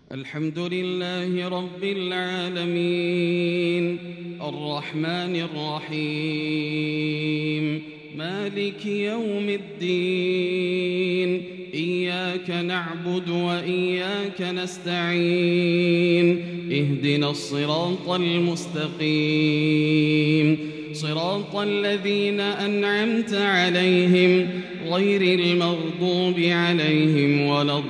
الحمد لله رب العالمين الرحمن الرحيم مالك يوم الدين إياك نعبد وإياك نستعين اهدنا الصراط المستقيم صراط الذين أنعمت عليهم غير المغضوب عليهم ولا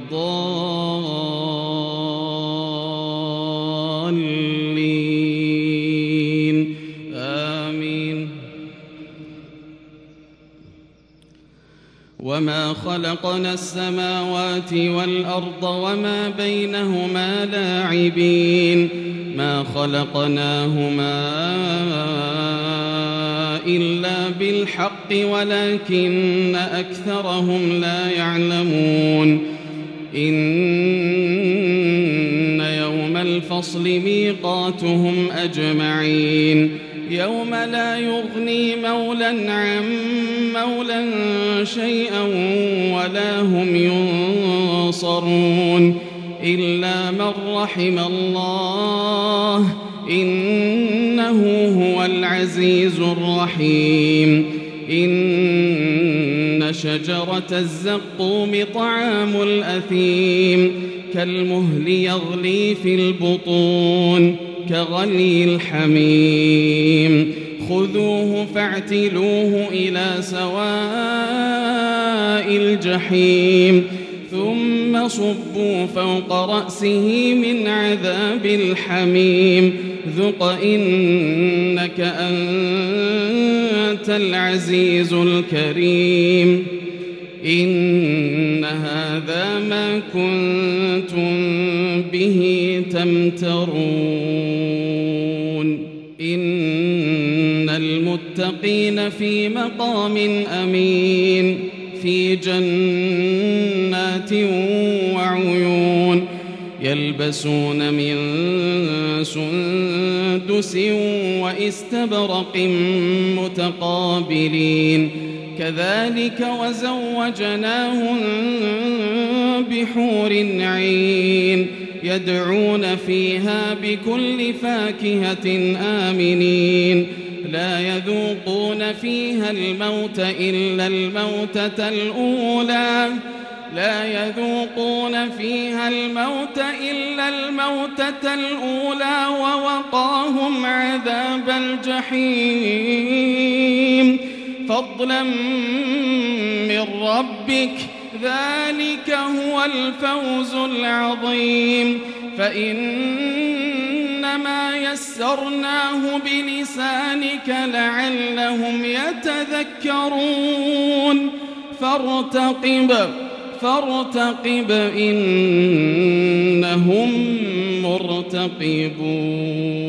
الضالين آمين. وما خلقنا السماوات والأرض وما بينهما لاعبين ما خلقناهما إلا بالحق ولكن أكثرهم لا يعلمون إن يوم الفصل ميقاتهم أجمعين يوم لا يغني مولى عن مولى شيئا ولا هم ينصرون إلا من رحم الله إنه هو العزيز الرحيم إن شجرة الزقوم طعام الأثيم كالمهل يغلي في البطون كغلي الحميم خذوه فاعتلوه إلى سواء الجحيم ثم صبوا فوق رأسه من عذاب الحميم ذق إنك أنت العزيز الكريم إن هذا ما كنتم به تمترون إن المتقين في مقام أمين في جنات وعيون يلبسون من سندس وإستبرق متقابلين كذلك وزوجناهم بحور عين يدعون فيها بكل فاكهة آمنين لا يذوقون فيها الموت إلا الموتة الأولى ووقاهم عذاب الجحيم فضلا من ربك ذلك هو الفوز العظيم فإنما يسرناه بلسانك لعلهم يتذكرون فارتقب إنهم مرتقبون.